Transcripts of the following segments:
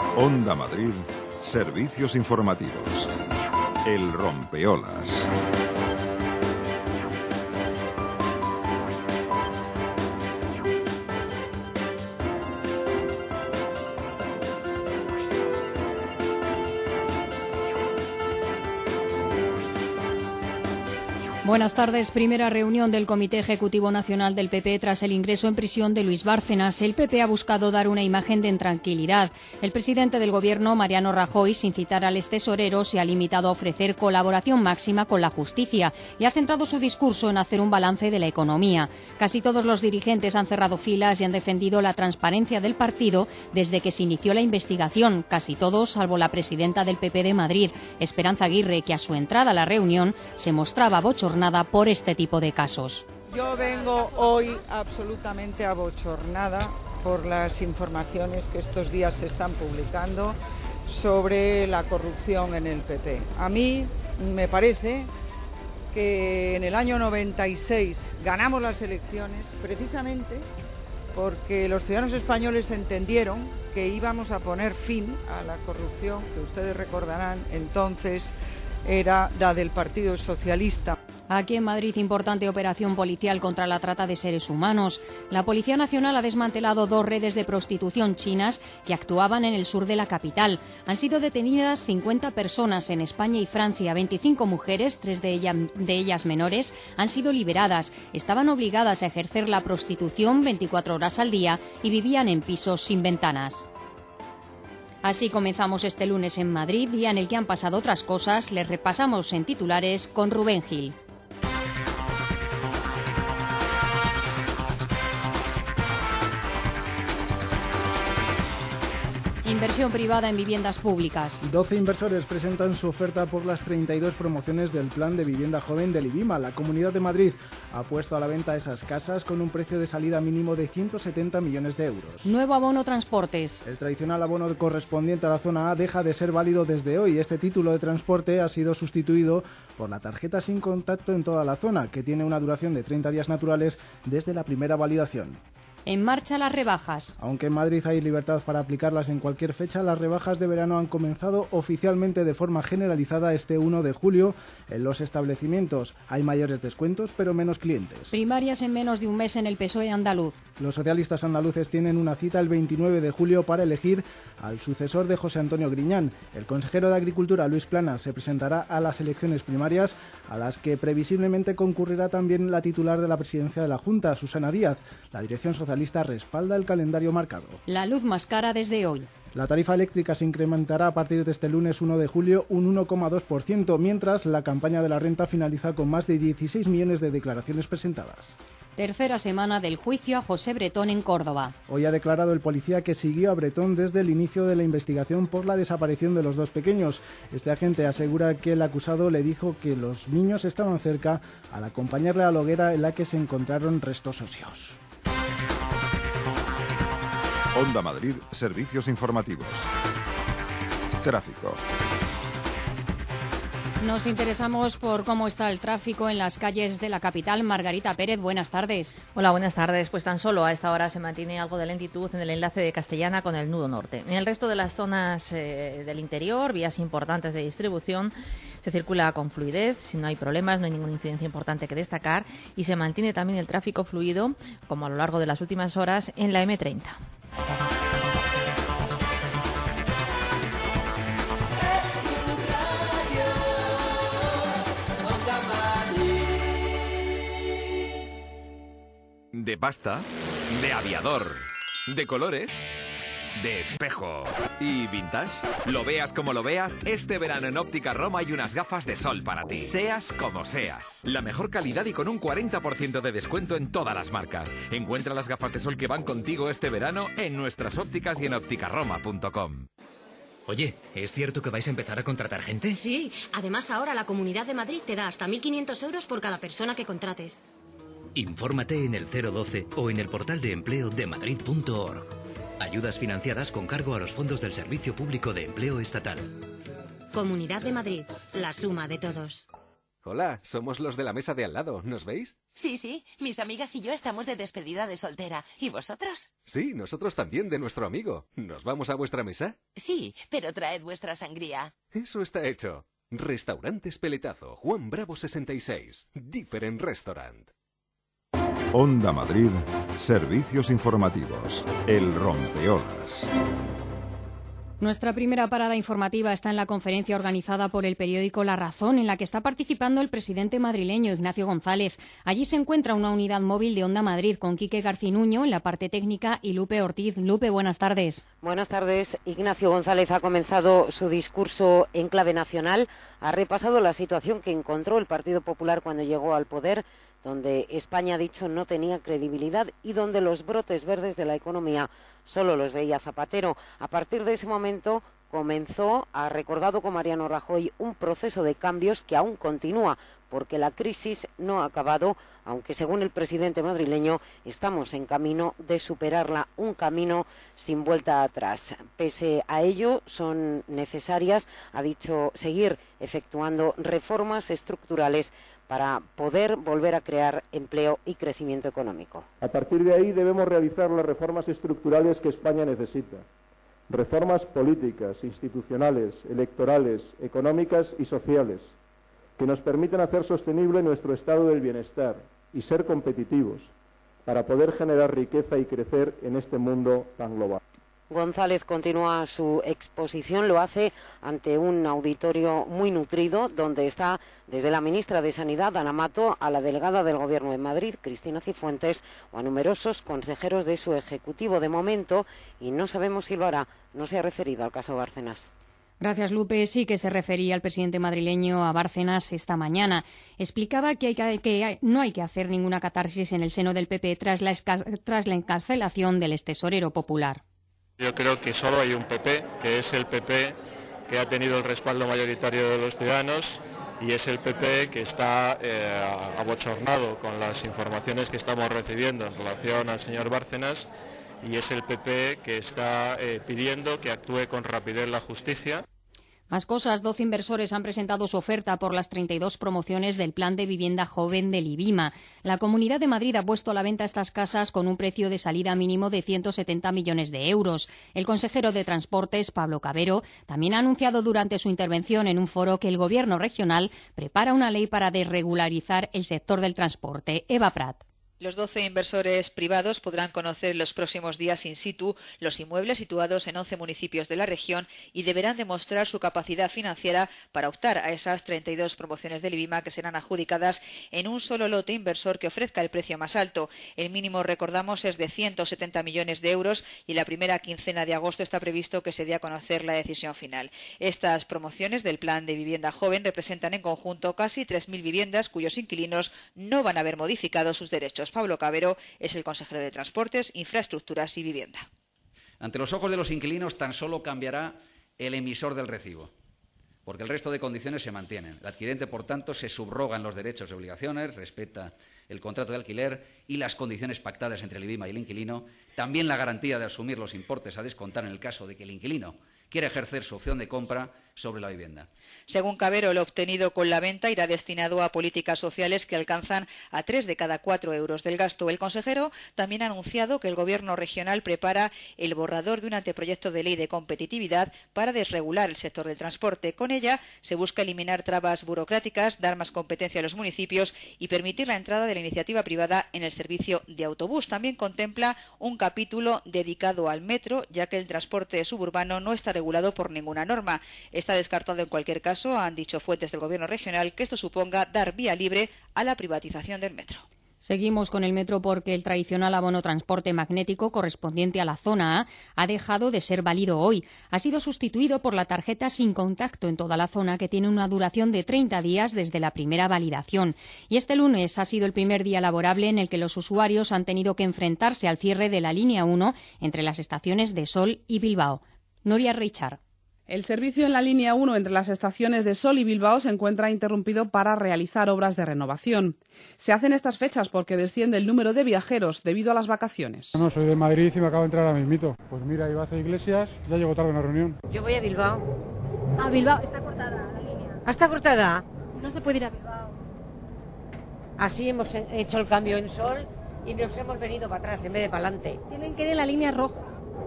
Onda Madrid, servicios informativos. El rompeolas. Buenas tardes. Primera reunión del Comité Ejecutivo Nacional del PP tras el ingreso en prisión de Luis Bárcenas. El PP ha buscado dar una imagen de intranquilidad. El presidente del Gobierno, Mariano Rajoy, sin citar al extesorero, se ha limitado a ofrecer colaboración máxima con la justicia y ha centrado su discurso en hacer un balance de la economía. Casi todos los dirigentes han cerrado filas y han defendido la transparencia del partido desde que se inició la investigación. Casi todos, salvo la presidenta del PP de Madrid, Esperanza Aguirre, que a su entrada a la reunión se mostraba bochornada por este tipo de casos. Yo vengo hoy absolutamente abochornada por las informaciones que estos días se están publicando sobre la corrupción en el PP. A mí me parece que en el año 96 ganamos las elecciones precisamente porque los ciudadanos españoles entendieron que íbamos a poner fin a la corrupción que ustedes recordarán entonces era la del Partido Socialista. Aquí en Madrid, importante operación policial contra la trata de seres humanos. La Policía Nacional ha desmantelado 2 redes de prostitución chinas que actuaban en el sur de la capital. Han sido detenidas 50 personas en España y Francia. 25 mujeres, 3 de ellas menores, han sido liberadas. Estaban obligadas a ejercer la prostitución 24 horas al día y vivían en pisos sin ventanas. Así comenzamos este lunes en Madrid, día en el que han pasado otras cosas. Les repasamos en titulares con Rubén Gil. Inversión privada en viviendas públicas. 12 inversores presentan su oferta por las 32 promociones del Plan de Vivienda Joven del IBIMA. La Comunidad de Madrid ha puesto a la venta esas casas con un precio de salida mínimo de 170 millones de euros. Nuevo abono transportes. El tradicional abono correspondiente a la zona A deja de ser válido desde hoy. Este título de transporte ha sido sustituido por la tarjeta sin contacto en toda la zona, que tiene una duración de 30 días naturales desde la primera validación. En marcha las rebajas. Aunque en Madrid hay libertad para aplicarlas en cualquier fecha, las rebajas de verano han comenzado oficialmente de forma generalizada este 1 de julio. En los establecimientos hay mayores descuentos, pero menos clientes. Primarias en menos de un mes en el PSOE andaluz. Los socialistas andaluces tienen una cita el 29 de julio para elegir al sucesor de José Antonio Griñán. El consejero de Agricultura, Luis Planas, se presentará a las elecciones primarias, a las que previsiblemente concurrirá también la titular de la presidencia de la Junta, Susana Díaz. La dirección socialista respalda el calendario marcado. La luz más cara desde hoy. La tarifa eléctrica se incrementará a partir de este lunes 1 de julio un 1,2%, mientras la campaña de la renta finaliza con más de 16 millones de declaraciones presentadas. Tercera semana del juicio a José Bretón en Córdoba. Hoy ha declarado el policía que siguió a Bretón desde el inicio de la investigación por la desaparición de los 2 pequeños. Este agente asegura que el acusado le dijo que los niños estaban cerca al acompañarle a la hoguera en la que se encontraron restos óseos. Onda Madrid, servicios informativos. Tráfico. Nos interesamos por cómo está el tráfico en las calles de la capital. Margarita Pérez, buenas tardes. Hola, buenas tardes. Pues tan solo a esta hora se mantiene algo de lentitud en el enlace de Castellana con el nudo norte. En el resto de las zonas del interior, vías importantes de distribución, se circula con fluidez, si no hay problemas, no hay ninguna incidencia importante que destacar y se mantiene también el tráfico fluido, como a lo largo de las últimas horas, en la M30. De pasta, de aviador, de colores, de espejo y vintage. Lo veas como lo veas, este verano en Óptica Roma hay unas gafas de sol para ti. Seas como seas. La mejor calidad y con un 40% de descuento en todas las marcas. Encuentra las gafas de sol que van contigo este verano en nuestras ópticas y en ópticaroma.com. Oye, ¿es cierto que vais a empezar a contratar gente? Sí, además ahora la Comunidad de Madrid te da hasta 1.500 euros por cada persona que contrates. Infórmate en el 012 o en el portal de empleo de madrid.org. Ayudas financiadas con cargo a los fondos del Servicio Público de Empleo Estatal. Comunidad de Madrid, la suma de todos. Hola, somos los de la mesa de al lado, ¿nos veis? Sí, mis amigas y yo estamos de despedida de soltera. ¿Y vosotros? Sí, nosotros también, de nuestro amigo. ¿Nos vamos a vuestra mesa? Sí, pero traed vuestra sangría. Eso está hecho. Restaurantes Peletazo, Juan Bravo 66. Different Restaurant. Onda Madrid, servicios informativos. El Rompeolas. Nuestra primera parada informativa está en la conferencia organizada por el periódico La Razón, en la que está participando el presidente madrileño Ignacio González. Allí se encuentra una unidad móvil de Onda Madrid con Quique Garcinuño en la parte técnica y Lupe Ortiz. Lupe, buenas tardes. Buenas tardes. Ignacio González ha comenzado su discurso en clave nacional. Ha repasado la situación que encontró el Partido Popular cuando llegó al poder, donde España, ha dicho, no tenía credibilidad y donde los brotes verdes de la economía solo los veía Zapatero. A partir de ese momento comenzó, ha recordado con Mariano Rajoy, un proceso de cambios que aún continúa, porque la crisis no ha acabado, aunque según el presidente madrileño estamos en camino de superarla, un camino sin vuelta atrás. Pese a ello, son necesarias, ha dicho, seguir efectuando reformas estructurales para poder volver a crear empleo y crecimiento económico. A partir de ahí debemos realizar las reformas estructurales que España necesita. Reformas políticas, institucionales, electorales, económicas y sociales, que nos permitan hacer sostenible nuestro estado del bienestar y ser competitivos para poder generar riqueza y crecer en este mundo tan global. González continúa su exposición, lo hace ante un auditorio muy nutrido, donde está desde la ministra de Sanidad, Ana Mato, a la delegada del Gobierno en Madrid, Cristina Cifuentes, o a numerosos consejeros de su ejecutivo. De momento, y no sabemos si lo hará, no se ha referido al caso Bárcenas. Gracias, Lupe. Sí que se refería el presidente madrileño a Bárcenas esta mañana. Explicaba que no hay que hacer ninguna catarsis en el seno del PP tras la encarcelación del extesorero popular. Yo creo que solo hay un PP, que es el PP que ha tenido el respaldo mayoritario de los ciudadanos y es el PP que está abochornado con las informaciones que estamos recibiendo en relación al señor Bárcenas y es el PP que está pidiendo que actúe con rapidez la justicia. Más cosas. 12 inversores han presentado su oferta por las 32 promociones del Plan de Vivienda Joven del IBIMA. La Comunidad de Madrid ha puesto a la venta estas casas con un precio de salida mínimo de 170 millones de euros. El consejero de Transportes, Pablo Cabero, también ha anunciado durante su intervención en un foro que el Gobierno regional prepara una ley para desregularizar el sector del transporte. Eva Prat. Los 12 inversores privados podrán conocer en los próximos días in situ los inmuebles situados en 11 municipios de la región y deberán demostrar su capacidad financiera para optar a esas 32 promociones del IBIMA que serán adjudicadas en un solo lote inversor que ofrezca el precio más alto. El mínimo, recordamos, es de 170 millones de euros y en la primera quincena de agosto está previsto que se dé a conocer la decisión final. Estas promociones del Plan de Vivienda Joven representan en conjunto casi 3.000 viviendas cuyos inquilinos no van a ver modificados sus derechos. Pablo Cabero es el consejero de Transportes, Infraestructuras y Vivienda. Ante los ojos de los inquilinos tan solo cambiará el emisor del recibo, porque el resto de condiciones se mantienen. El adquirente, por tanto, se subrogan los derechos y obligaciones, respeta el contrato de alquiler y las condiciones pactadas entre el IBIMA y el inquilino, también la garantía de asumir los importes a descontar en el caso de que el inquilino quiera ejercer su opción de compra sobre la vivienda. Según Cabero, lo obtenido con la venta irá destinado a políticas sociales que alcanzan a 3 de cada 4 euros del gasto. El consejero también ha anunciado que el Gobierno regional prepara el borrador de un anteproyecto de ley de competitividad para desregular el sector del transporte. Con ella se busca eliminar trabas burocráticas, dar más competencia a los municipios y permitir la entrada de la iniciativa privada en el servicio de autobús. También contempla un capítulo dedicado al metro, ya que el transporte suburbano no está regulado por ninguna norma. Está descartado en cualquier caso, han dicho fuentes del Gobierno regional, que esto suponga dar vía libre a la privatización del metro. Seguimos con el metro porque el tradicional abono transporte magnético correspondiente a la zona A ha dejado de ser válido hoy. Ha sido sustituido por la tarjeta sin contacto en toda la zona, que tiene una duración de 30 días desde la primera validación. Y este lunes ha sido el primer día laborable en el que los usuarios han tenido que enfrentarse al cierre de la línea 1 entre las estaciones de Sol y Bilbao. Nuria Richard. El servicio en la línea 1 entre las estaciones de Sol y Bilbao se encuentra interrumpido para realizar obras de renovación. Se hacen estas fechas porque desciende el número de viajeros debido a las vacaciones. No, soy de Madrid y me acabo de entrar ahora mismito. Pues mira, iba hacia Iglesias, ya llego tarde a una reunión. Yo voy a Bilbao. Ah, Bilbao, está cortada la línea. ¿Está cortada? No se puede ir a Bilbao. Así hemos hecho el cambio en sol y nos hemos venido para atrás en vez de para adelante. Tienen que ir en la línea roja.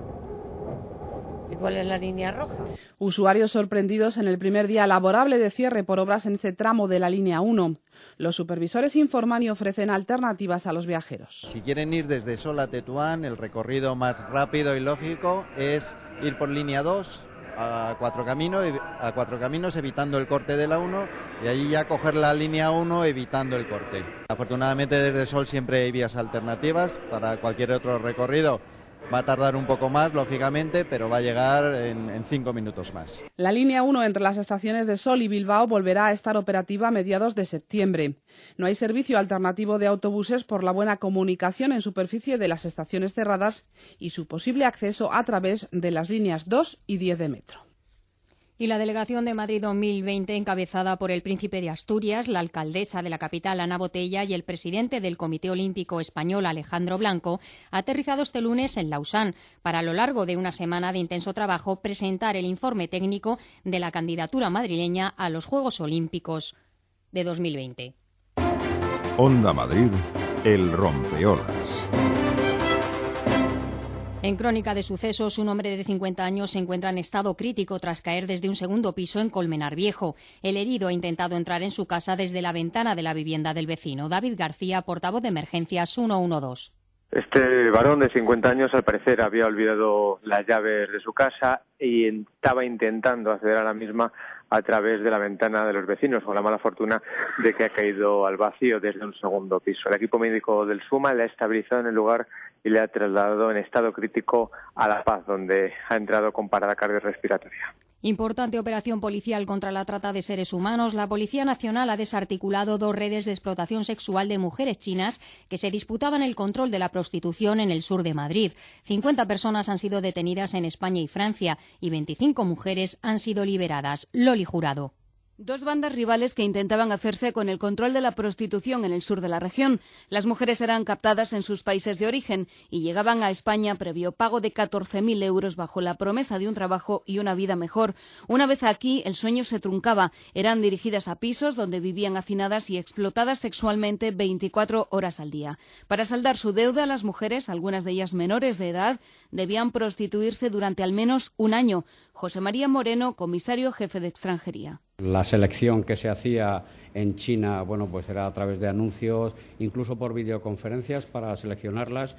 ¿Y cuál es la línea roja? Usuarios sorprendidos en el primer día laborable de cierre por obras en este tramo de la línea 1. Los supervisores informan y ofrecen alternativas a los viajeros. Si quieren ir desde Sol a Tetuán, el recorrido más rápido y lógico es ir por línea 2 a Cuatro Caminos evitando el corte de la 1 y allí ya coger la línea 1 evitando el corte. Afortunadamente desde Sol siempre hay vías alternativas para cualquier otro recorrido. Va a tardar un poco más, lógicamente, pero va a llegar en 5 minutos más. La línea 1 entre las estaciones de Sol y Bilbao volverá a estar operativa a mediados de septiembre. No hay servicio alternativo de autobuses por la buena comunicación en superficie de las estaciones cerradas y su posible acceso a través de las líneas 2 y 10 de metro. Y la delegación de Madrid 2020, encabezada por el príncipe de Asturias, la alcaldesa de la capital, Ana Botella, y el presidente del Comité Olímpico Español, Alejandro Blanco, ha aterrizado este lunes en Lausana para, a lo largo de una semana de intenso trabajo, presentar el informe técnico de la candidatura madrileña a los Juegos Olímpicos de 2020. Onda Madrid, el rompeolas. En crónica de sucesos, un hombre de 50 años se encuentra en estado crítico tras caer desde un segundo piso en Colmenar Viejo. El herido ha intentado entrar en su casa desde la ventana de la vivienda del vecino. David García, portavoz de Emergencias 112. Este varón de 50 años, al parecer, había olvidado las llaves de su casa y estaba intentando acceder a la misma a través de la ventana de los vecinos, con la mala fortuna de que ha caído al vacío desde un segundo piso. El equipo médico del SUMA le ha estabilizado en el lugar y le ha trasladado en estado crítico a La Paz, donde ha entrado con parada cardiorrespiratoria. Importante operación policial contra la trata de seres humanos. La Policía Nacional ha desarticulado 2 redes de explotación sexual de mujeres chinas que se disputaban el control de la prostitución en el sur de Madrid. 50 personas han sido detenidas en España y Francia y 25 mujeres han sido liberadas. Loli Jurado. 2 bandas rivales que intentaban hacerse con el control de la prostitución en el sur de la región. Las mujeres eran captadas en sus países de origen y llegaban a España previo pago de 14.000 euros bajo la promesa de un trabajo y una vida mejor. Una vez aquí, el sueño se truncaba. Eran dirigidas a pisos donde vivían hacinadas y explotadas sexualmente 24 horas al día. Para saldar su deuda, las mujeres, algunas de ellas menores de edad, debían prostituirse durante al menos un año. José María Moreno, comisario jefe de extranjería. La selección que se hacía en China, pues era a través de anuncios, incluso por videoconferencias para seleccionarlas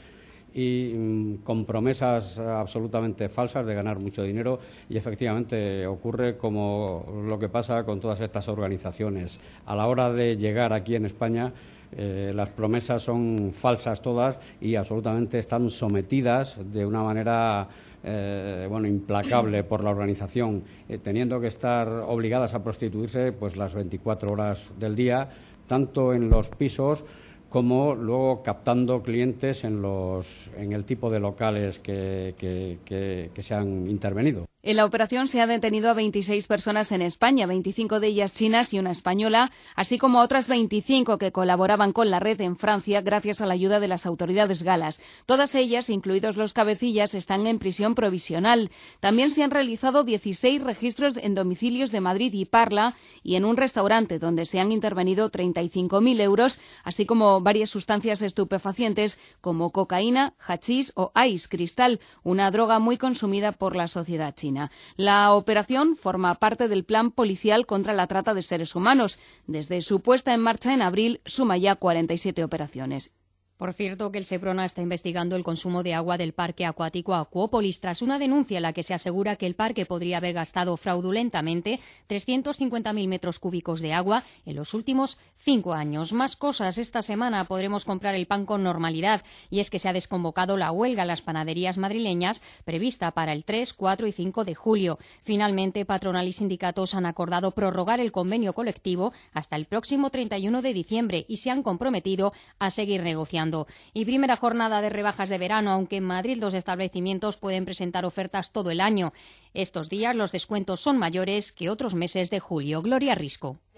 y con promesas absolutamente falsas de ganar mucho dinero y efectivamente ocurre como lo que pasa con todas estas organizaciones. A la hora de llegar aquí en España, las promesas son falsas todas y absolutamente están sometidas de una manera implacable por la organización, teniendo que estar obligadas a prostituirse pues las 24 horas del día, tanto en los pisos como luego captando clientes en el tipo de locales que se han intervenido. En la operación se ha detenido a 26 personas en España, 25 de ellas chinas y una española, así como a otras 25 que colaboraban con la red en Francia gracias a la ayuda de las autoridades galas. Todas ellas, incluidos los cabecillas, están en prisión provisional. También se han realizado 16 registros en domicilios de Madrid y Parla y en un restaurante donde se han intervenido 35.000 euros, así como varias sustancias estupefacientes como cocaína, hachís o ice cristal, una droga muy consumida por la sociedad china. La operación forma parte del plan policial contra la trata de seres humanos. Desde su puesta en marcha en abril, suma ya 47 operaciones. Por cierto, que el Seprona está investigando el consumo de agua del parque acuático Acuópolis tras una denuncia en la que se asegura que el parque podría haber gastado fraudulentamente 350.000 metros cúbicos de agua en los últimos 5 años. Más cosas. Esta semana podremos comprar el pan con normalidad y es que se ha desconvocado la huelga en las panaderías madrileñas prevista para el 3, 4 y 5 de julio. Finalmente, patronal y sindicatos han acordado prorrogar el convenio colectivo hasta el próximo 31 de diciembre y se han comprometido a seguir negociando. Y primera jornada de rebajas de verano, aunque en Madrid los establecimientos pueden presentar ofertas todo el año. Estos días los descuentos son mayores que otros meses de julio. Gloria Risco.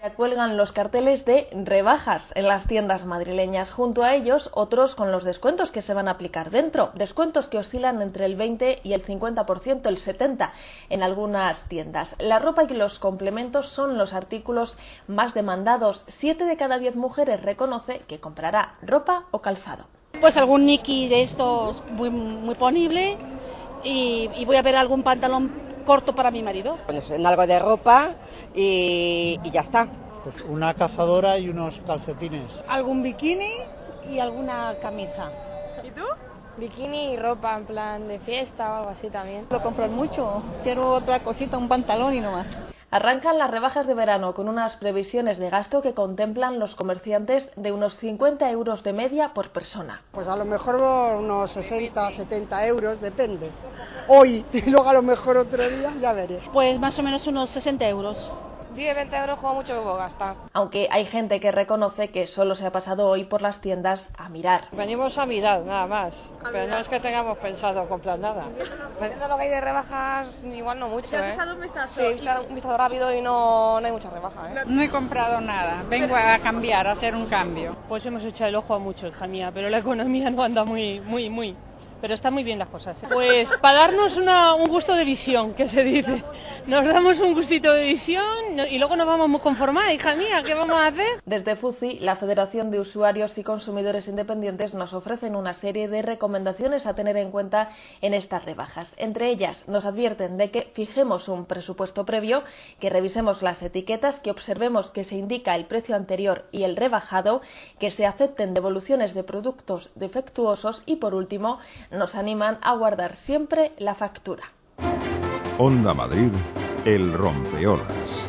Cuelgan los carteles de rebajas en las tiendas madrileñas. Junto a ellos, otros con los descuentos que se van a aplicar dentro. Descuentos que oscilan entre el 20 y el 50%, el 70% en algunas tiendas. La ropa y los complementos son los artículos más demandados. 7 de cada 10 mujeres reconoce que comprará ropa o calzado. Pues algún Niki de estos muy ponible y voy a ver algún pantalón corto para mi marido. Pues en algo de ropa y ya está. Pues una cazadora y unos calcetines. Algún bikini y alguna camisa. ¿Y tú? Bikini y ropa en plan de fiesta o algo así también. Puedo comprar mucho, quiero otra cosita, un pantalón y no más. Arrancan las rebajas de verano con unas previsiones de gasto que contemplan los comerciantes de unos 50 euros de media por persona. Pues a lo mejor unos 60, 70 euros, depende. Hoy y luego a lo mejor otro día, ya veré. Pues más o menos unos 60 euros. 10, 20 euros como mucho que puedo gastar. Aunque hay gente que reconoce que solo se ha pasado hoy por las tiendas a mirar. Venimos a mirar, nada más. Pero no es que tengamos pensado comprar nada. Viendo lo que hay de rebajas, igual no mucho. ¿Te has echado un vistazo? Sí, he echado un vistazo rápido y no hay mucha rebaja. No he comprado nada, vengo a cambiar, a hacer un cambio. Pues hemos echado el ojo a mucho, hija mía, pero la economía no anda muy. Pero están muy bien las cosas. Pues para darnos un gusto de visión, que se dice. Nos damos un gustito de visión y luego nos vamos muy conformadas, hija mía, ¿qué vamos a hacer? Desde FUCI, la Federación de Usuarios y Consumidores Independientes, nos ofrecen una serie de recomendaciones a tener en cuenta en estas rebajas. Entre ellas, nos advierten de que fijemos un presupuesto previo, que revisemos las etiquetas, que observemos que se indica el precio anterior y el rebajado, que se acepten devoluciones de productos defectuosos y, por último, nos animan a guardar siempre la factura. Onda Madrid, el rompeolas.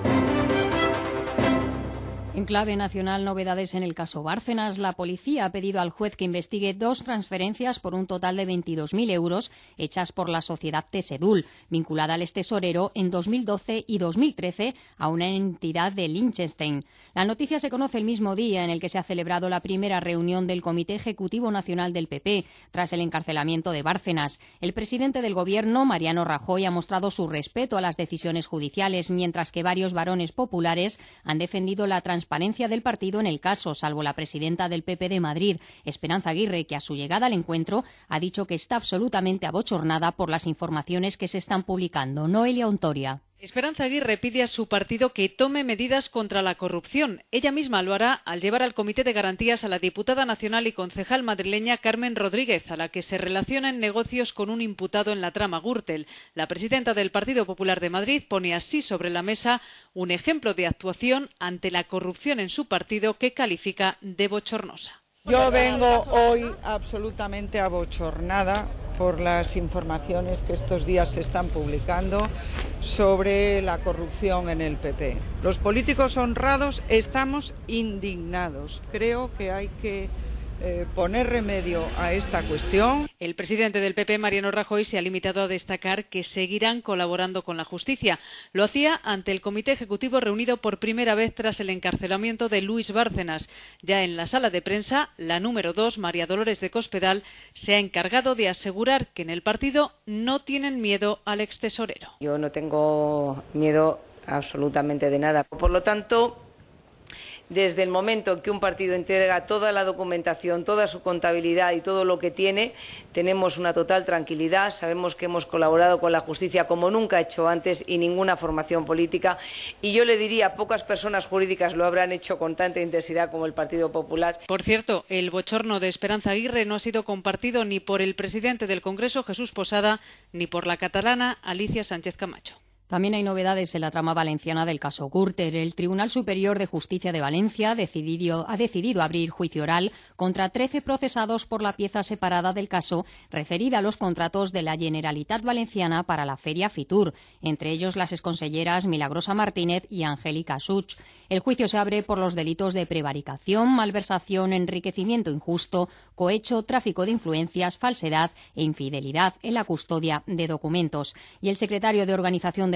En clave nacional, novedades en el caso Bárcenas. La policía ha pedido al juez que investigue 2 transferencias por un total de 22.000 euros hechas por la sociedad Tesedul, vinculada al extesorero en 2012 y 2013 a una entidad de Liechtenstein. La noticia se conoce el mismo día en el que se ha celebrado la primera reunión del Comité Ejecutivo Nacional del PP, tras el encarcelamiento de Bárcenas. El presidente del Gobierno, Mariano Rajoy, ha mostrado su respeto a las decisiones judiciales, mientras que varios varones populares han defendido la transparencia del partido en el caso, salvo la presidenta del PP de Madrid, Esperanza Aguirre, que a su llegada al encuentro ha dicho que está absolutamente abochornada por las informaciones que se están publicando. Noelia Ontoria. Esperanza Aguirre pide a su partido que tome medidas contra la corrupción. Ella misma lo hará al llevar al Comité de Garantías a la diputada nacional y concejal madrileña Carmen Rodríguez, a la que se relaciona en negocios con un imputado en la trama Gürtel. La presidenta del Partido Popular de Madrid pone así sobre la mesa un ejemplo de actuación ante la corrupción en su partido que califica de bochornosa. Yo vengo hoy absolutamente abochornada por las informaciones que estos días se están publicando sobre la corrupción en el PP. Los políticos honrados estamos indignados. Creo que hay que poner remedio a esta cuestión. El presidente del PP, Mariano Rajoy, se ha limitado a destacar que seguirán colaborando con la justicia. Lo hacía ante el Comité Ejecutivo reunido por primera vez tras el encarcelamiento de Luis Bárcenas. Ya en la sala de prensa, la número 2, María Dolores de Cospedal, se ha encargado de asegurar que en el partido no tienen miedo al extesorero. Yo no tengo miedo absolutamente de nada. Por lo tanto, desde el momento en que un partido entrega toda la documentación, toda su contabilidad y todo lo que tiene, tenemos una total tranquilidad. Sabemos que hemos colaborado con la justicia como nunca ha hecho antes y ninguna formación política. Y yo le diría, pocas personas jurídicas lo habrán hecho con tanta intensidad como el Partido Popular. Por cierto, el bochorno de Esperanza Aguirre no ha sido compartido ni por el presidente del Congreso, Jesús Posada, ni por la catalana Alicia Sánchez Camacho. También hay novedades en la trama valenciana del caso Gürtel. El Tribunal Superior de Justicia de Valencia ha decidido abrir juicio oral contra 13 procesados por la pieza separada del caso referida a los contratos de la Generalitat Valenciana para la Feria Fitur, entre ellos las exconselleras Milagrosa Martínez y Angélica Such. El juicio se abre por los delitos de prevaricación, malversación, enriquecimiento injusto, cohecho, tráfico de influencias, falsedad e infidelidad en la custodia de documentos. Y el secretario de Organización del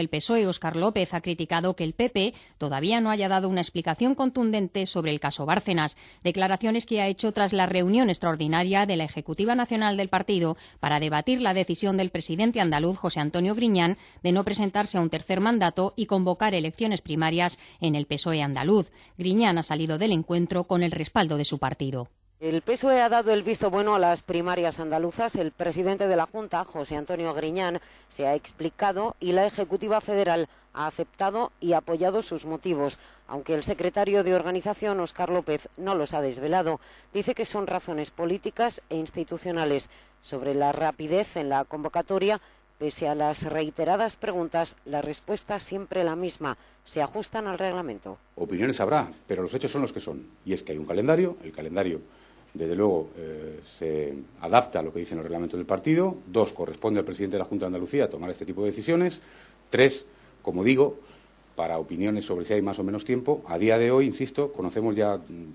del PSOE, Óscar López, ha criticado que el PP todavía no haya dado una explicación contundente sobre el caso Bárcenas, declaraciones que ha hecho tras la reunión extraordinaria de la Ejecutiva Nacional del partido para debatir la decisión del presidente andaluz, José Antonio Griñán, de no presentarse a un tercer mandato y convocar elecciones primarias en el PSOE andaluz. Griñán ha salido del encuentro con el respaldo de su partido. El PSOE ha dado el visto bueno a las primarias andaluzas. El presidente de la Junta, José Antonio Griñán, se ha explicado y la Ejecutiva Federal ha aceptado y apoyado sus motivos, aunque el secretario de organización, Óscar López, no los ha desvelado. Dice que son razones políticas e institucionales. Sobre la rapidez en la convocatoria, pese a las reiteradas preguntas, la respuesta siempre la misma: se ajustan al reglamento. Opiniones habrá, pero los hechos son los que son. Y es que hay un calendario, el calendario desde luego se adapta a lo que dice el reglamento del partido. 2, corresponde al presidente de la Junta de Andalucía tomar este tipo de decisiones. 3, como digo, para opiniones sobre si hay más o menos tiempo, a día de hoy, insisto, conocemos ya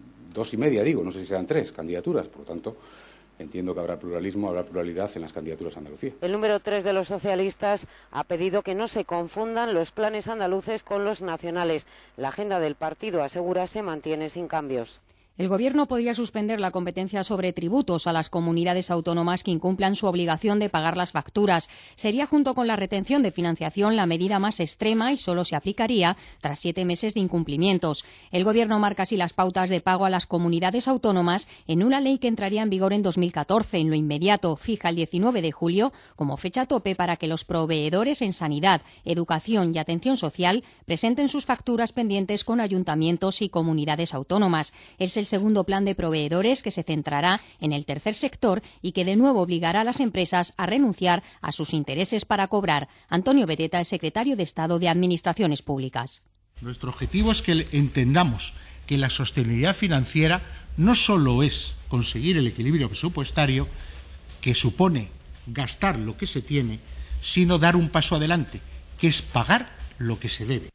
2,5, no sé si serán 3 candidaturas, por lo tanto, entiendo que habrá pluralismo, habrá pluralidad en las candidaturas a Andalucía. El número 3 de los socialistas ha pedido que no se confundan los planes andaluces con los nacionales. La agenda del partido, asegura, se mantiene sin cambios. El Gobierno podría suspender la competencia sobre tributos a las comunidades autónomas que incumplan su obligación de pagar las facturas. Sería, junto con la retención de financiación, la medida más extrema y solo se aplicaría tras 7 meses de incumplimientos. El Gobierno marca así las pautas de pago a las comunidades autónomas en una ley que entraría en vigor en 2014. En lo inmediato, fija el 19 de julio como fecha tope para que los proveedores en sanidad, educación y atención social presenten sus facturas pendientes con ayuntamientos y comunidades autónomas. Es el segundo plan de proveedores que se centrará en el tercer sector y que de nuevo obligará a las empresas a renunciar a sus intereses para cobrar. Antonio Beteta es secretario de Estado de Administraciones Públicas. Nuestro objetivo es que entendamos que la sostenibilidad financiera no solo es conseguir el equilibrio presupuestario, que supone gastar lo que se tiene, sino dar un paso adelante, que es pagar lo que se debe.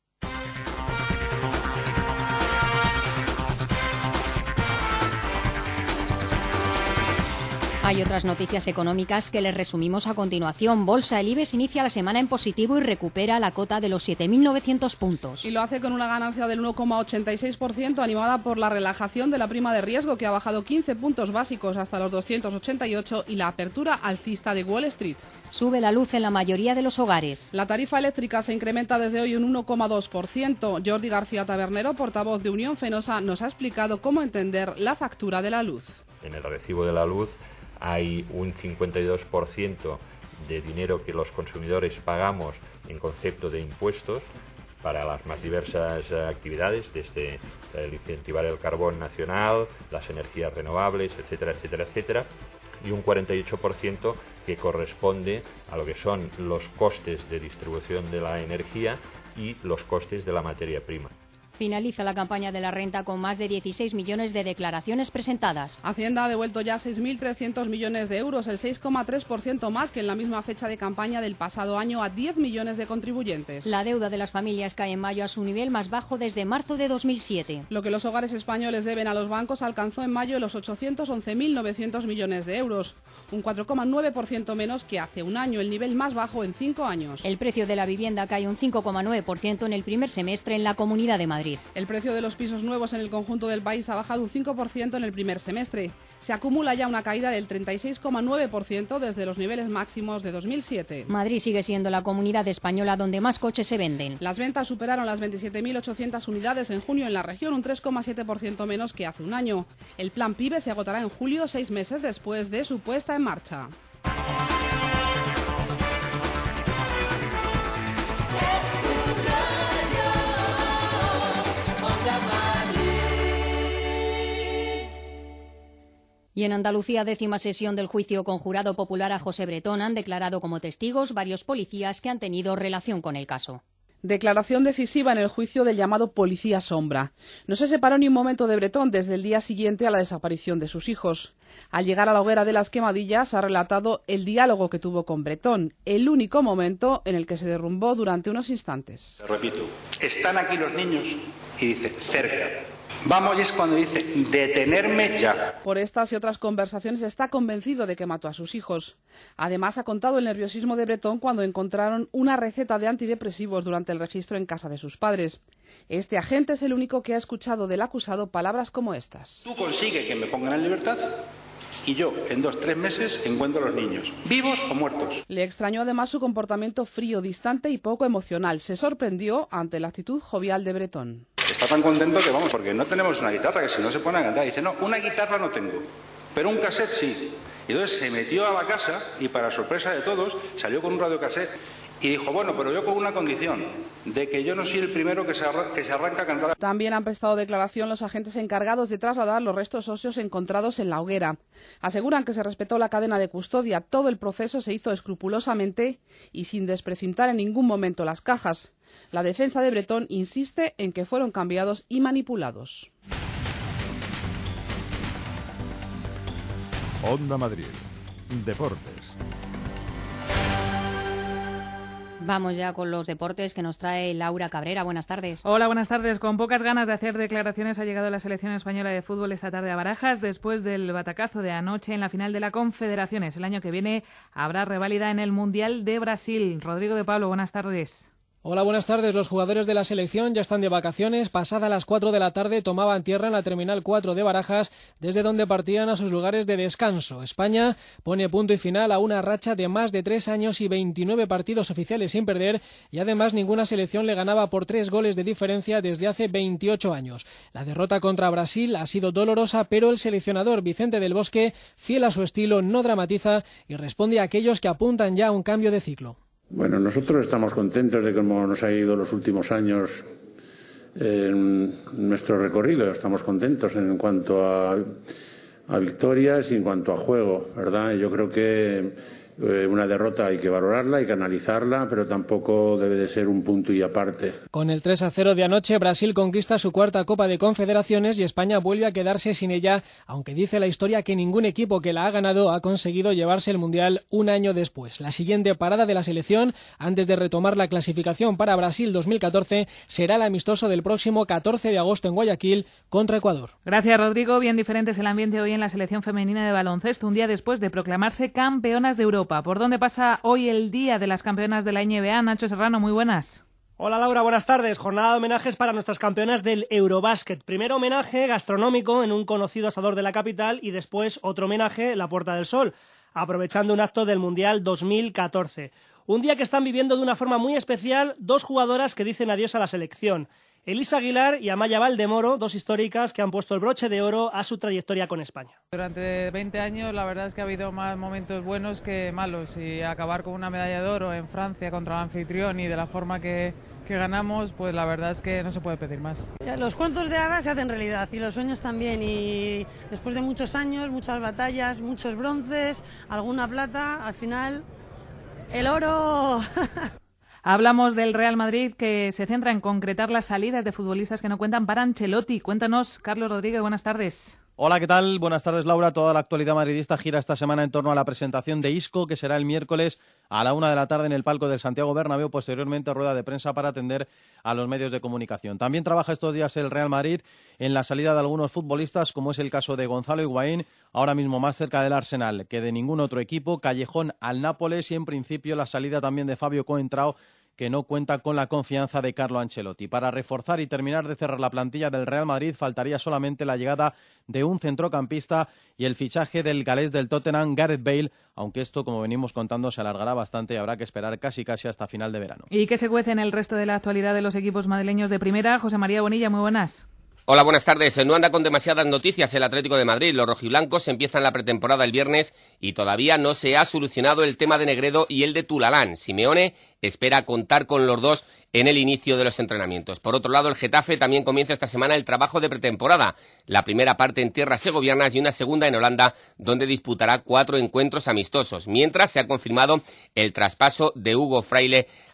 Hay otras noticias económicas que les resumimos a continuación. Bolsa, el IBEX inicia la semana en positivo y recupera la cota de los 7.900 puntos. Y lo hace con una ganancia del 1,86%, animada por la relajación de la prima de riesgo, que ha bajado 15 puntos básicos hasta los 288, y la apertura alcista de Wall Street. Sube la luz en la mayoría de los hogares. La tarifa eléctrica se incrementa desde hoy un 1,2%. Jordi García Tabernero, portavoz de Unión Fenosa, nos ha explicado cómo entender la factura de la luz. En el recibo de la luz hay un 52% de dinero que los consumidores pagamos en concepto de impuestos para las más diversas actividades, desde el incentivar el carbón nacional, las energías renovables, etcétera, etcétera, etcétera, y un 48% que corresponde a lo que son los costes de distribución de la energía y los costes de la materia prima. Finaliza la campaña de la renta con más de 16 millones de declaraciones presentadas. Hacienda ha devuelto ya 6.300 millones de euros, el 6,3% más que en la misma fecha de campaña del pasado año, a 10 millones de contribuyentes. La deuda de las familias cae en mayo a su nivel más bajo desde marzo de 2007. Lo que los hogares españoles deben a los bancos alcanzó en mayo los 811.900 millones de euros, un 4,9% menos que hace un año, el nivel más bajo en 5 años. El precio de la vivienda cae un 5,9% en el primer semestre en la Comunidad de Madrid. El precio de los pisos nuevos en el conjunto del país ha bajado un 5% en el primer semestre. Se acumula ya una caída del 36,9% desde los niveles máximos de 2007. Madrid sigue siendo la comunidad española donde más coches se venden. Las ventas superaron las 27.800 unidades en junio en la región, un 3,7% menos que hace un año. El plan PIBE se agotará en julio, 6 meses después de su puesta en marcha. Y en Andalucía, 10ª sesión del juicio conjurado popular a José Bretón, han declarado como testigos varios policías que han tenido relación con el caso. Declaración decisiva en el juicio del llamado Policía Sombra. No se separó ni un momento de Bretón desde el día siguiente a la desaparición de sus hijos. Al llegar a la hoguera de las Quemadillas ha relatado el diálogo que tuvo con Bretón, el único momento en el que se derrumbó durante unos instantes. Repito, están aquí los niños y dice cerca. Vamos, y es cuando dice detenerme ya. Por estas y otras conversaciones está convencido de que mató a sus hijos. Además, ha contado el nerviosismo de Bretón cuando encontraron una receta de antidepresivos durante el registro en casa de sus padres. Este agente es el único que ha escuchado del acusado palabras como estas. Tú consigues que me pongan en libertad y yo, en 2-3 meses, encuentro a los niños, vivos o muertos. Le extrañó además su comportamiento frío, distante y poco emocional. Se sorprendió ante la actitud jovial de Bretón. Está tan contento que vamos, porque no tenemos una guitarra, que si no se pone a cantar. Dice, no, una guitarra no tengo, pero un cassette sí. Y entonces se metió a la casa y, para sorpresa de todos, salió con un radiocassette y dijo, bueno, pero yo con una condición, de que yo no soy el primero que se arranca a cantar. También han prestado declaración los agentes encargados de trasladar los restos óseos encontrados en la hoguera. Aseguran que se respetó la cadena de custodia. Todo el proceso se hizo escrupulosamente y sin desprecintar en ningún momento las cajas. La defensa de Bretón insiste en que fueron cambiados y manipulados. Onda Madrid. Deportes. Vamos ya con los deportes que nos trae Laura Cabrera. Buenas tardes. Hola, buenas tardes. Con pocas ganas de hacer declaraciones ha llegado la selección española de fútbol esta tarde a Barajas después del batacazo de anoche en la final de la Confederaciones. El año que viene habrá reválida en el Mundial de Brasil. Rodrigo de Pablo, buenas tardes. Hola, buenas tardes. Los jugadores de la selección ya están de vacaciones. Pasada las 4 de la tarde tomaban tierra en la Terminal 4 de Barajas, desde donde partían a sus lugares de descanso. España pone punto y final a una racha de más de 3 años y 29 partidos oficiales sin perder, y además ninguna selección le ganaba por 3 goles de diferencia desde hace 28 años. La derrota contra Brasil ha sido dolorosa, pero el seleccionador Vicente del Bosque, fiel a su estilo, no dramatiza y responde a aquellos que apuntan ya a un cambio de ciclo. Bueno, nosotros estamos contentos de cómo nos ha ido los últimos años en nuestro recorrido. Estamos contentos en cuanto a victorias y en cuanto a juego, ¿verdad? Yo creo que una derrota hay que valorarla, hay que analizarla, pero tampoco debe de ser un punto y aparte. Con el 3-0 de anoche, Brasil conquista su cuarta Copa de Confederaciones y España vuelve a quedarse sin ella, aunque dice la historia que ningún equipo que la ha ganado ha conseguido llevarse el Mundial un año después. La siguiente parada de la selección, antes de retomar la clasificación para Brasil 2014, será el amistoso del próximo 14 de agosto en Guayaquil contra Ecuador. Gracias, Rodrigo. Bien diferente es el ambiente hoy en la selección femenina de baloncesto, un día después de proclamarse campeonas de Europa. ¿Por dónde pasa hoy el día de las campeonas de la NBA? Nacho Serrano, muy buenas. Hola Laura, buenas tardes. Jornada de homenajes para nuestras campeonas del Eurobásquet. Primero homenaje gastronómico en un conocido asador de la capital y después otro homenaje en la Puerta del Sol, aprovechando un acto del Mundial 2014. Un día que están viviendo de una forma muy especial dos jugadoras que dicen adiós a la selección. Elisa Aguilar y Amaya Valdemoro, dos históricas que han puesto el broche de oro a su trayectoria con España. Durante 20 años la verdad es que ha habido más momentos buenos que malos, y acabar con una medalla de oro en Francia contra el anfitrión y de la forma que ganamos, pues la verdad es que no se puede pedir más. Los cuentos de hadas se hacen realidad y los sueños también, y después de muchos años, muchas batallas, muchos bronces, alguna plata, al final el oro... Hablamos del Real Madrid, que se centra en concretar las salidas de futbolistas que no cuentan para Ancelotti. Cuéntanos, Carlos Rodríguez, buenas tardes. Hola, ¿qué tal? Buenas tardes, Laura. Toda la actualidad madridista gira esta semana en torno a la presentación de Isco, que será el miércoles a la 1 de la tarde en el palco del Santiago Bernabéu, posteriormente rueda de prensa para atender a los medios de comunicación. También trabaja estos días el Real Madrid en la salida de algunos futbolistas, como es el caso de Gonzalo Higuaín, ahora mismo más cerca del Arsenal que de ningún otro equipo, Callejón al Nápoles y en principio la salida también de Fabio Coentrao, que no cuenta con la confianza de Carlo Ancelotti. Para reforzar y terminar de cerrar la plantilla del Real Madrid faltaría solamente la llegada de un centrocampista y el fichaje del galés del Tottenham, Gareth Bale, aunque esto, como venimos contando, se alargará bastante y habrá que esperar casi hasta final de verano. ¿Y qué se cuece en el resto de la actualidad de los equipos madrileños de primera? José María Bonilla, muy buenas. Hola, buenas tardes. No anda con demasiadas noticias el Atlético de Madrid. Los rojiblancos empiezan la pretemporada el viernes y todavía no se ha solucionado el tema de Negredo y el de Tulalán. Simeone espera contar con los dos en el inicio de los entrenamientos. Por otro lado, el Getafe también comienza esta semana el trabajo de pretemporada. La primera parte en tierras segovianas y una segunda en Holanda, donde disputará 4 encuentros amistosos. Mientras se ha confirmado el traspaso de Hugo Fraile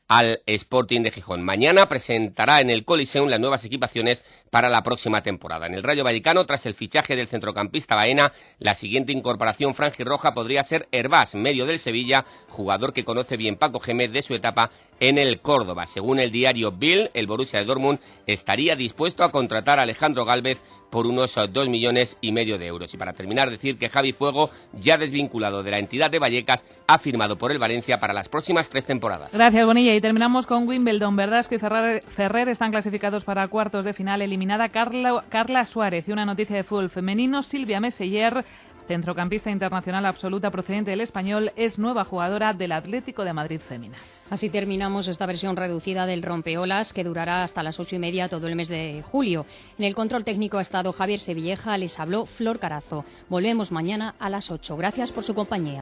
al Sporting de Gijón. Mañana presentará en el Coliseum las nuevas equipaciones para la próxima temporada. En el Rayo Vallecano, tras el fichaje del centrocampista Baena, la siguiente incorporación franjirroja podría ser Hervás, medio del Sevilla, jugador que conoce bien Paco Gémez de su etapa en el Córdoba. Según el diario Bild, el Borussia de Dortmund estaría dispuesto a contratar a Alejandro Gálvez por unos 2,5 millones de euros. Y para terminar, decir que Javi Fuego, ya desvinculado de la entidad de Vallecas, ha firmado por el Valencia para las próximas 3 temporadas. Gracias, Bonilla. Y terminamos con Wimbledon. Verdasco y Ferrer están clasificados para cuartos de final. Eliminada Carla Suárez. Y una noticia de fútbol femenino: Silvia Meseller, centrocampista internacional absoluta procedente del Español, es nueva jugadora del Atlético de Madrid Féminas. Así terminamos esta versión reducida del Rompeolas, que durará hasta las 8:30 todo el mes de julio. En el control técnico ha estado Javier Sevilleja, les habló Flor Carazo. Volvemos mañana a las 8. Gracias por su compañía.